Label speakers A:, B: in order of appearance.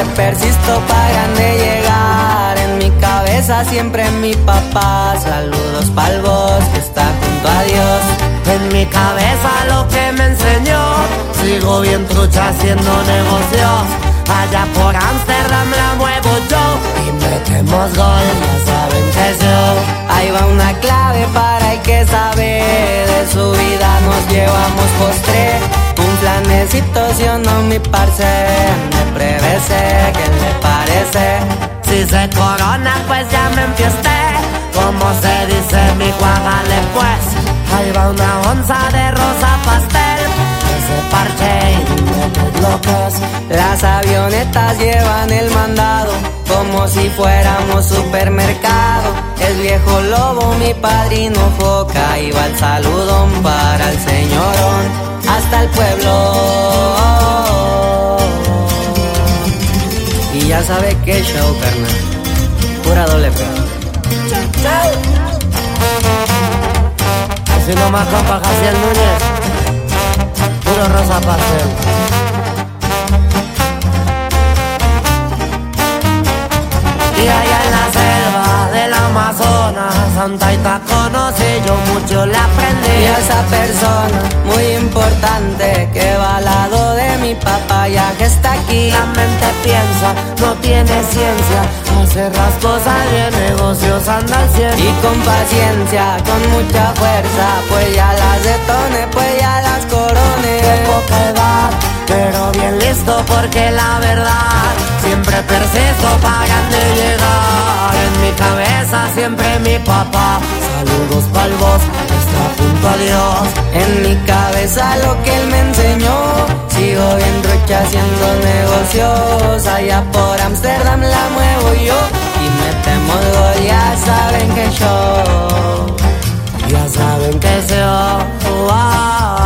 A: persisto para grande llegar. En mi cabeza siempre mi papá. Saludos pa'l boss que está junto a Dios.
B: En mi cabeza lo que me enseñó. Sigo bien trucha haciendo negocios. Allá por Amsterdam la muevo yo y metemos gol, ya saben que es yo.
A: Ahí va una clave para el que sabe. De su vida nos llevamos postre. Un planecito, si o no, mi parce. Me prevese, ¿qué le parece?
B: Si se corona, pues ya me enfiesté. Como se dice, mi hágale pues. Ahí va una onza de rosa pastel. Ese parche y lo que es.
A: Las avionetas llevan el mandado como si fuéramos supermercado. El viejo lobo, mi padrino Foca, iba el saludón para el señorón hasta el pueblo. Y ya sabe qué show, carnal. Pura doble P.
B: Así nomás, compa Jaciel Núñez. Puro rosa pastel. Y allá en la selva del Amazonas, Santa Ita conocí, yo mucho le aprendí.
A: Y a esa persona muy importante que va al lado de mi papá ya que está aquí.
B: La mente piensa, no tiene ciencia, hacer las cosas bien, negocios anda al cien.
A: Y con paciencia, con mucha fuerza, pues ya las detone, pues ya las corone.
B: De poca edad, pero bien listo porque la verdad siempre persisto para grande llegar. En mi cabeza siempre mi papá. Saludos pa'l boss, está junto a Dios.
A: En mi cabeza lo que él me enseñó. Sigo bien trucha haciendo negocios. Allá por Amsterdam la muevo yo y metemos gol, ya saben que show.
B: Ya saben que se va.